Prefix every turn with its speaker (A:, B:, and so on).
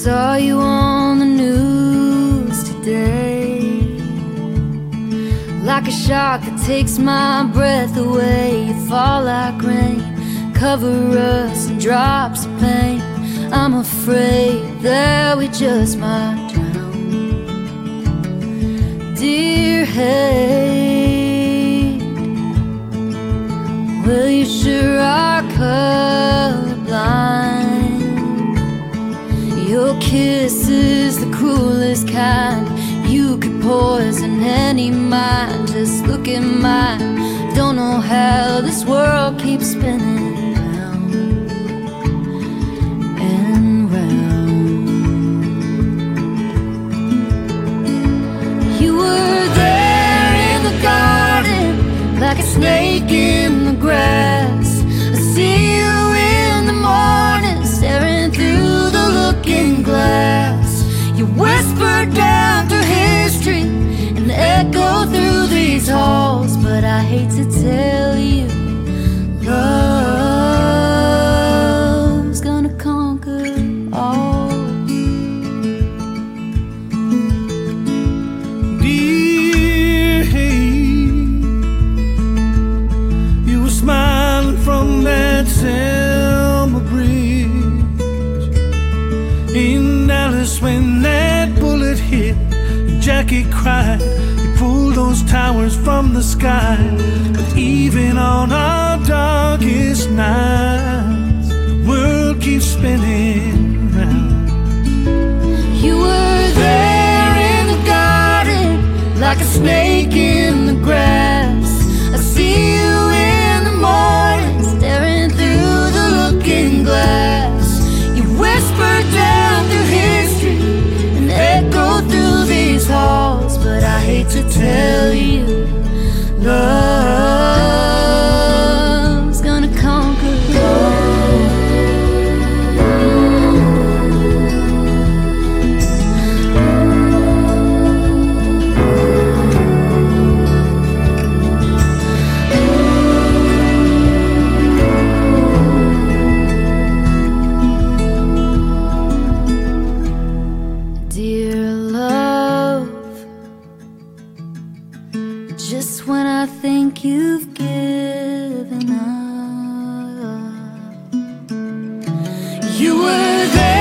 A: Saw you on the news today, like a shark that takes my breath away. You fall like rain, cover us in drops of pain. I'm afraid that we just might drown. Dear hate, well, you sure are colorblind. Your kiss is the cruelest kind. You could poison any mind. Just look at mine. Don't know how this world keeps spinning round and round. You were there in the garden, like a snake in the grass. I see you in the morning, staring through the looking glass. You whisper down through history and echo through these halls. But I hate to tell you, love's gonna conquer all.
B: Dear hate, you were smiling from that Selma bridge in Dallas when that bullet hit. Jackie cried, you pulled those towers from the sky. But even on our darkest nights, the world keeps spinning round.
A: You were there in the garden, like a snake in the grass. I see you in the morning, staring through the looking glass. You whisper down through history and echo through these halls. But I hate to tell you, love's gonna conquer all. Dear love, just when I think you've given up, you were there.